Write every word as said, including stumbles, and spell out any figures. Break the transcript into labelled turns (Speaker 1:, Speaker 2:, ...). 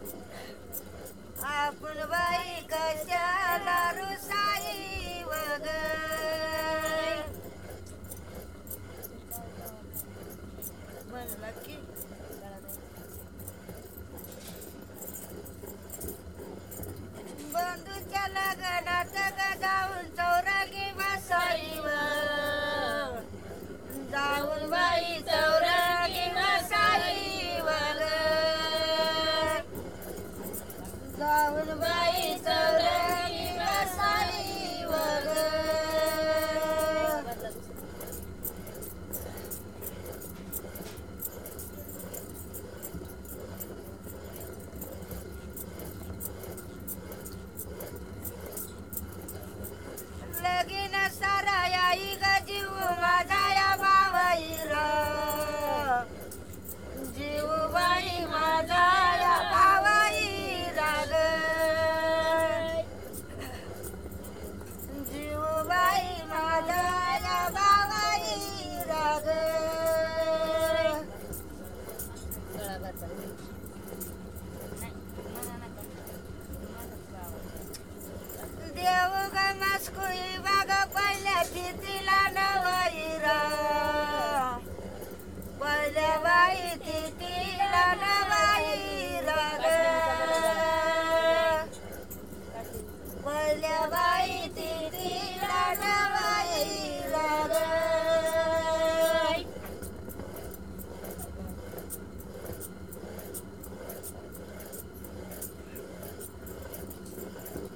Speaker 1: आपण बाई कशाला रुसाई वग म्हणला की बंधूच्या लग्नात ग जाऊन चौरंगी बसाईवर जाऊन बाई चौरंगी बसाईवर जाऊन बाई चौरंगी बसाईवर लगीन सारा याई ग जीव